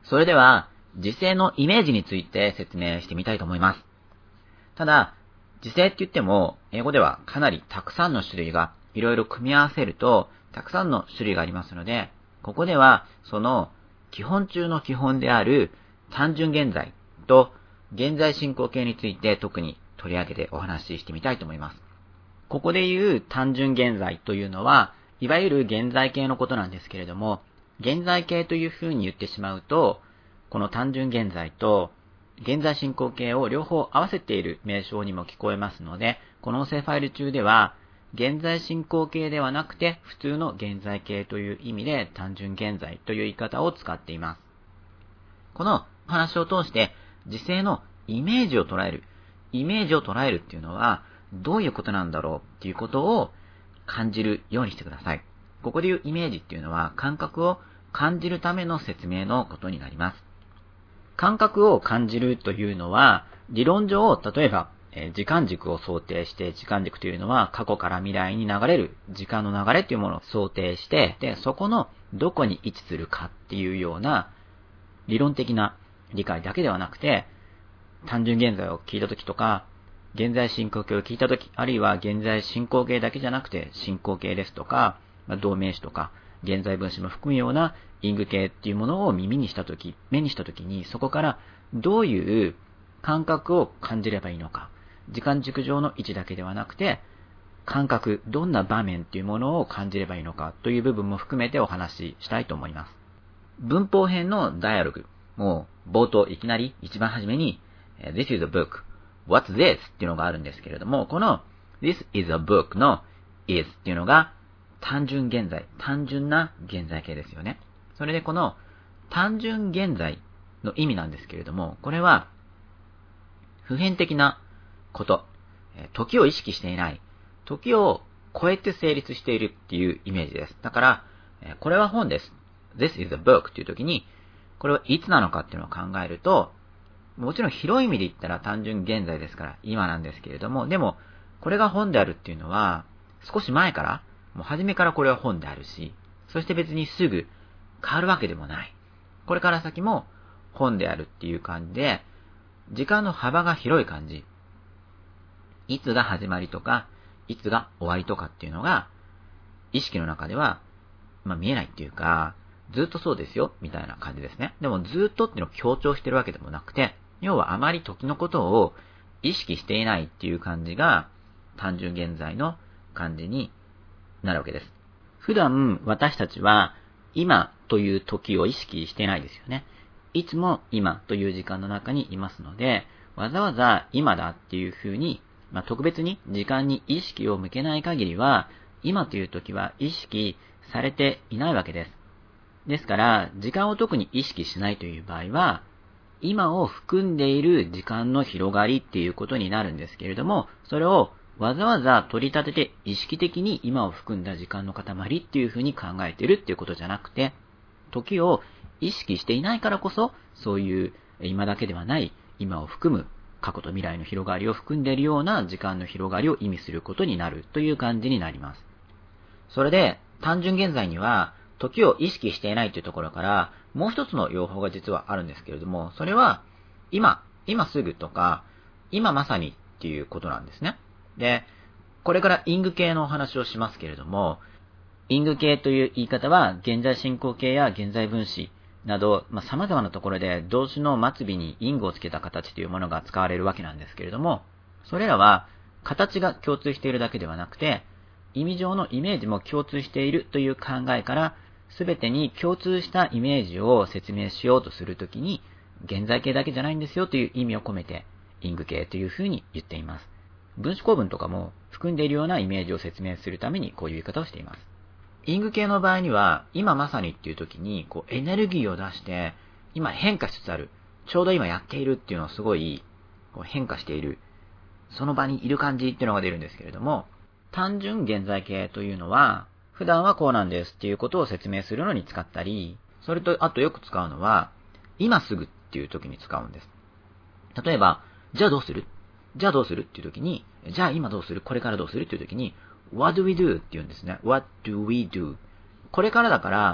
それでは、時制のイメージについて説明してみたいと思います。ただ、時制って言っても、英語ではかなりたくさんの種類がいろいろ組み合わせると、たくさんの種類がありますので、ここでは、その基本中の基本である単純現在と現在進行形について特に取り上げてお話ししてみたいと思います。ここで言う単純現在というのは、いわゆる現在形のことなんですけれども、現在形というふうに言ってしまうと、この単純現在と現在進行形を両方合わせている名称にも聞こえますので、この音声ファイル中では、現在進行形ではなくて、普通の現在形という意味で単純現在という言い方を使っています。この話を通して、時制のイメージを捉える。イメージを捉えるっていうのは、どういうことなんだろうっていうことを感じるようにしてください。ここで言うイメージっていうのは、感覚を感じるための説明のことになります。感覚を感じるというのは、理論上、例えば、時間軸を想定して、時間軸というのは過去から未来に流れる時間の流れというものを想定して、で、そこのどこに位置するかっていうような理論的な理解だけではなくて、単純現在を聞いたときとか、現在進行形を聞いたとき、あるいは現在進行形だけじゃなくて、進行形ですとか、動名詞とか、現在分詞も含むような因具形っていうものを耳にしたとき、目にしたときに、そこからどういう感覚を感じればいいのか。時間軸上の位置だけではなくて、感覚、どんな場面っていうものを感じればいいのかという部分も含めてお話ししたいと思います。文法編のダイアログ、もう冒頭いきなり一番初めに、This is a book, What's this? っていうのがあるんですけれども、この This is a book の is っていうのが単純現在、単純な現在形ですよね。それでこの単純現在の意味なんですけれども、これは普遍的なこと、時を意識していない、時を超えて成立しているっていうイメージです。だから、これは本です。This is a book っていう時に、これはいつなのかっていうのを考えると、もちろん広い意味で言ったら単純現在ですから今なんですけれども、でもこれが本であるっていうのは少し前から、もう初めからこれは本であるし、そして別にすぐ変わるわけでもない。これから先も本であるっていう感じで、時間の幅が広い感じ。いつが始まりとか、いつが終わりとかっていうのが、意識の中では、見えないっていうか、ずっとそうですよ、みたいな感じですね。でもずっとっていうのを強調してるわけでもなくて、要はあまり時のことを意識していないっていう感じが、単純現在の感じになるわけです。普段私たちは、今という時を意識していないですよね。いつも今という時間の中にいますので、わざわざ今だっていう風に、特別に時間に意識を向けない限りは、今という時は意識されていないわけです。ですから、時間を特に意識しないという場合は、今を含んでいる時間の広がりっていうことになるんですけれども、それをわざわざ取り立てて意識的に今を含んだ時間の塊っていうふうに考えているっていうことじゃなくて、時を意識していないからこそ、そういう今だけではない今を含む過去と未来の広がりを含んでいるような時間の広がりを意味することになるという感じになります。それで、単純現在には、時を意識していないというところから、もう一つの用法が実はあるんですけれども、それは、今すぐとか、今まさにっていうことなんですね。で、これから因具形のお話をしますけれども、因具形という言い方は、現在進行形や現在分詞など、様々なところで動詞の末尾に因具をつけた形というものが使われるわけなんですけれども、それらは、形が共通しているだけではなくて、意味上のイメージも共通しているという考えから、すべてに共通したイメージを説明しようとするときに、現在形だけじゃないんですよという意味を込めて、因具形というふうに言っています。分子構文とかも含んでいるようなイメージを説明するためにこういう言い方をしています。因具形の場合には、今まさにっていうときに、エネルギーを出して、今変化しつつある。ちょうど今やっているっていうのをすごい、変化している。その場にいる感じっていうのが出るんですけれども、単純現在形というのは、普段はこうなんですっていうことを説明するのに使ったり、それとあとよく使うのは、今すぐっていう時に使うんです。例えば、じゃあどうするっていう時に、じゃあ今どうするこれからどうするっていう時に、What do we do? って言うんですね。What do we do? これからだから、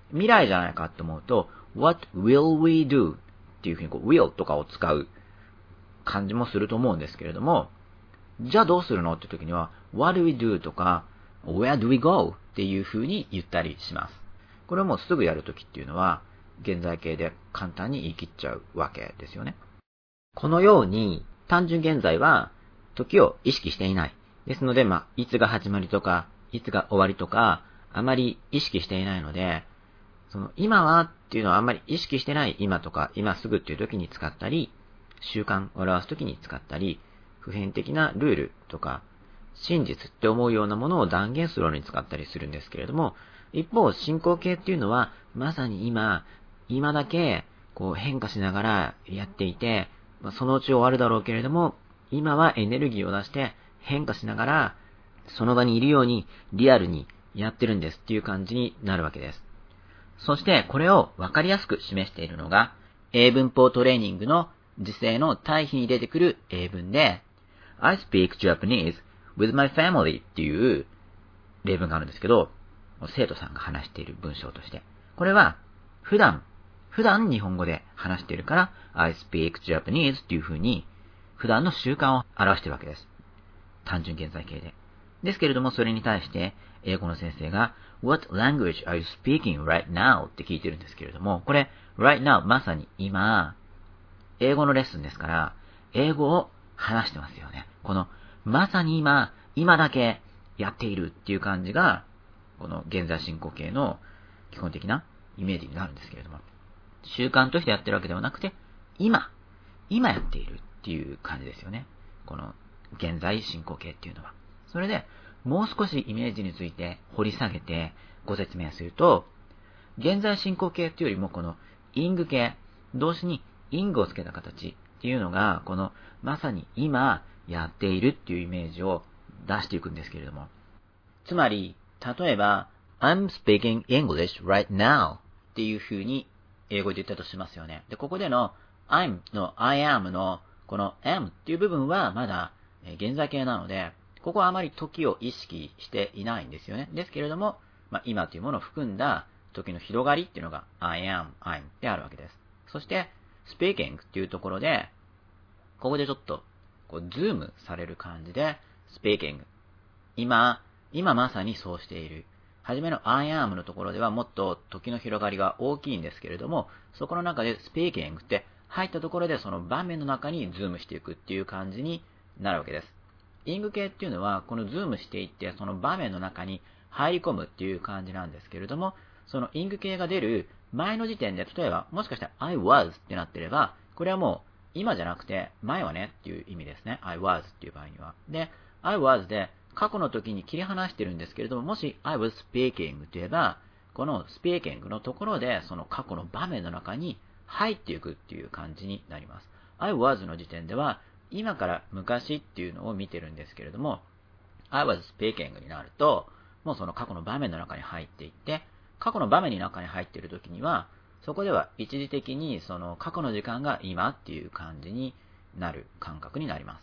未来じゃないかと思うと、what will we do っていうふうにwill とかを使う感じもすると思うんですけれども、じゃあどうするのって時には、what do we do とか、where do we go っていうふうに言ったりします。これをもうすぐやるときっていうのは、現在形で簡単に言い切っちゃうわけですよね。このように、単純現在は、時を意識していない。ですので、いつが始まりとか、いつが終わりとか、あまり意識していないので、その今はっていうのはあんまり意識してない今とか、今すぐっていう時に使ったり、習慣を表す時に使ったり、普遍的なルールとか、真実って思うようなものを断言するのに使ったりするんですけれども、一方、進行形っていうのは、まさに今だけ、変化しながらやっていて、そのうち終わるだろうけれども、今はエネルギーを出して変化しながら、その場にいるようにリアルにやってるんですっていう感じになるわけです。そして、これをわかりやすく示しているのが、英文法トレーニングの時制の対比に出てくる英文で、I speak Japanese with my family っていう例文があるんですけど、生徒さんが話している文章として。これは、普段日本語で話しているから、I speak Japanese っていう風に、普段の習慣を表しているわけです。単純現在形で。ですけれども、それに対して、英語の先生が、What language are you speaking right now? って聞いてるんですけれども、これ、right now まさに今、英語のレッスンですから、英語を話してますよね。この、まさに今だけやっているっていう感じが、この現在進行形の基本的なイメージになるんですけれども、習慣としてやってるわけではなくて、今やっているっていう感じですよね。この現在進行形っていうのは。それで、もう少しイメージについて掘り下げてご説明すると、現在進行形っていうよりもこのイング形、動詞にイングをつけた形っていうのが、このまさに今やっているっていうイメージを出していくんですけれども。つまり、例えば、I'm speaking English right now っていう風に英語で言ったとしますよね。で、ここでの I'm の I am のこの am っていう部分はまだ現在形なので、ここはあまり時を意識していないんですよね。ですけれども、今というものを含んだ時の広がりっていうのが I am, I'm であるわけです。そして、speaking っていうところで、ここでちょっとズームされる感じで、speaking 今まさにそうしている。はじめの I am のところではもっと時の広がりが大きいんですけれども、そこの中で speaking って入ったところでその場面の中にズームしていくっていう感じになるわけです。イング系っていうのはこのズームしていってその場面の中に入り込むっていう感じなんですけれども、そのイング系が出る前の時点で、例えばもしかしたら I was ってなってれば、これはもう今じゃなくて前はねっていう意味ですね。I was っていう場合には。で、I was で過去の時に切り離してるんですけれども、もし I was speaking と言えば、この speaking のところでその過去の場面の中に入っていくっていう感じになります。I was の時点では、今から昔っていうのを見てるんですけれども、I was speaking になると、もうその過去の場面の中に入っていって、過去の場面の中に入っている時には、そこでは一時的にその過去の時間が今っていう感じになる感覚になります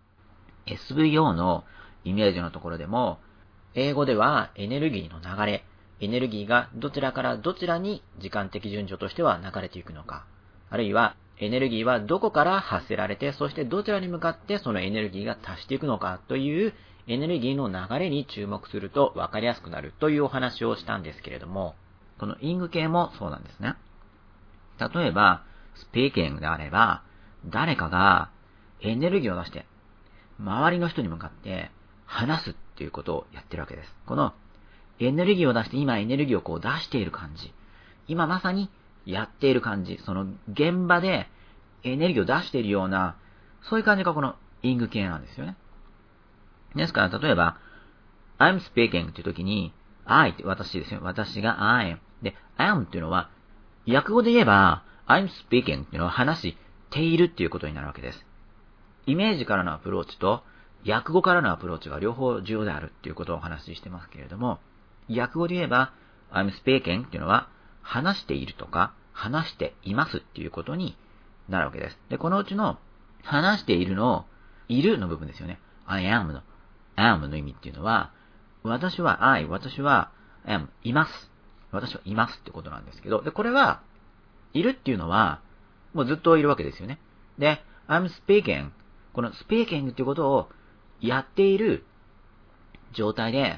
。SVO のイメージのところでも、英語ではエネルギーの流れ、エネルギーがどちらからどちらに時間的順序としては流れていくのか、あるいはエネルギーはどこから発せられて、そしてどちらに向かってそのエネルギーが達していくのかというエネルギーの流れに注目すると分かりやすくなるというお話をしたんですけれども、このイング系もそうなんですね。例えば、スピーキングであれば、誰かがエネルギーを出して、周りの人に向かって話すっていうことをやってるわけです。このエネルギーを出して、今エネルギーを出している感じ。今まさにやっている感じ。その現場でエネルギーを出しているような、そういう感じがこのイング系なんですよね。ですから、例えば、I'm speaking っていう時に、I って私ですよ。私が I am。で、I am っていうのは、訳語で言えば、I'm speaking っていうのは話しているっていうことになるわけです。イメージからのアプローチと、訳語からのアプローチが両方重要であるっていうことをお話ししてますけれども、訳語で言えば、I'm speaking っていうのは、話しているとか、話していますっていうことになるわけです。で、このうちの、話しているの、いるの部分ですよね。I am の、am の意味っていうのは、私は am、います。 私はいますってことなんですけど、で、これは、いるっていうのは、もうずっといるわけですよね。で、I'm speaking。この speaking っていうことをやっている状態で、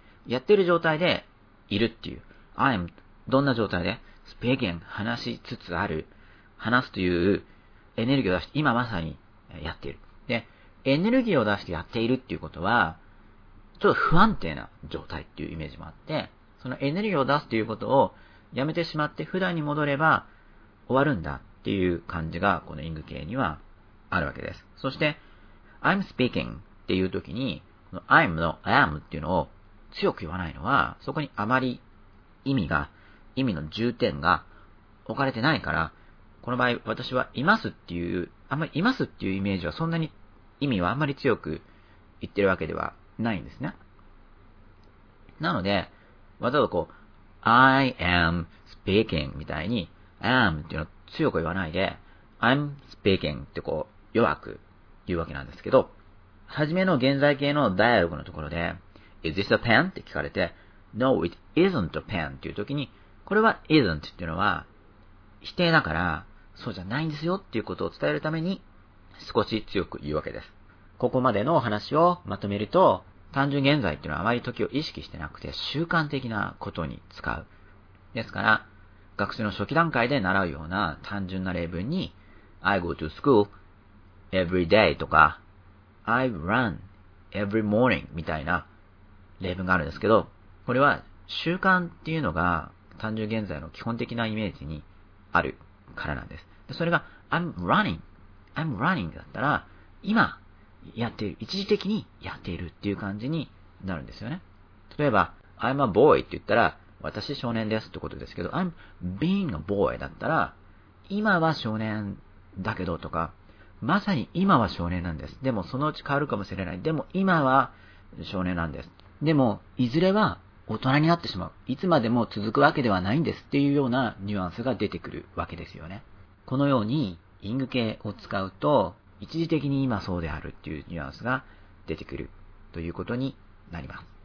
いるっていう。I'm どんな状態で speaking 話しつつある。話すというエネルギーを出して今まさにやっている。で、エネルギーを出してやっているっていうことは、ちょっと不安定な状態っていうイメージもあって、そのエネルギーを出すということをやめてしまって普段に戻れば終わるんだっていう感じがこのイング系にはあるわけです。そして、I'm speaking っていう時に、I'm の am っていうのを強く言わないのは、そこにあまり意味の重点が置かれてないから、この場合私はいますっていう、あんまりいますっていうイメージはそんなに意味はあんまり強く言ってるわけではないんですね。なので、わざとこう、I am speaking みたいに am っていうのを強く言わないで、I'm speaking ってこう、弱く言うわけなんですけど、はじめの現在形のダイアログのところで、Is this a pen? って聞かれて、No, it isn't a pen っていう時に、これは isn't っていうのは否定だから、そうじゃないんですよっていうことを伝えるために、少し強く言うわけです。ここまでのお話をまとめると、単純現在っていうのはあまり時を意識してなくて習慣的なことに使う。ですから、学習の初期段階で習うような単純な例文に、I go to school every day とか、I run every morning みたいな例文があるんですけど、これは習慣っていうのが単純現在の基本的なイメージにあるからなんです。でそれが I'm running だったら、今やっている、一時的にやっているっていう感じになるんですよね。例えば、I'm a boy って言ったら、私少年ですってことですけど、I'm being a boy だったら、今は少年だけどとか、まさに今は少年なんです。でもそのうち変わるかもしれない。でも今は少年なんです。でも、いずれは大人になってしまう。いつまでも続くわけではないんですっていうようなニュアンスが出てくるわけですよね。このように、イング系を使うと、一時的に今そうであるっていうニュアンスが出てくるということになります。